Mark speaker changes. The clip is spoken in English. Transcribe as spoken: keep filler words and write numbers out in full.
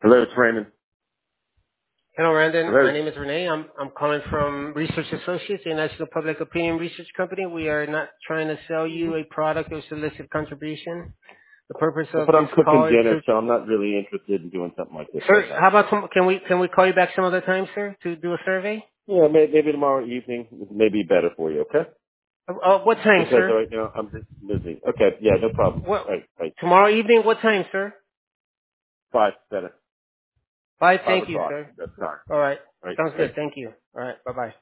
Speaker 1: Hello, it's Raymond.
Speaker 2: Hello, Randon.
Speaker 1: Hello.
Speaker 2: My name is Renee. I'm I'm calling from Research Associates, a national public opinion research company. We are not trying to sell you a product or solicit contribution. The purpose of
Speaker 1: But I'm
Speaker 2: this
Speaker 1: cooking
Speaker 2: call is
Speaker 1: dinner,
Speaker 2: to,
Speaker 1: so I'm not really interested in doing something like this right
Speaker 2: sir.
Speaker 1: now.
Speaker 2: How about tom- can we can we call you back some other time, sir, to do a survey?
Speaker 1: Yeah, may- maybe tomorrow evening may be better for you, okay?
Speaker 2: Uh, uh, what time,
Speaker 1: Because
Speaker 2: sir?
Speaker 1: right now I'm just busy. Okay, yeah, no problem.
Speaker 2: What
Speaker 1: Right, right.
Speaker 2: tomorrow evening? What time, sir?
Speaker 1: Five, better.
Speaker 2: Five.
Speaker 1: Five
Speaker 2: Thank you,
Speaker 1: o'clock.
Speaker 2: sir.
Speaker 1: That's fine.
Speaker 2: All right.
Speaker 1: Right,
Speaker 2: Sounds
Speaker 1: right.
Speaker 2: good. Thank you. All right. Bye bye.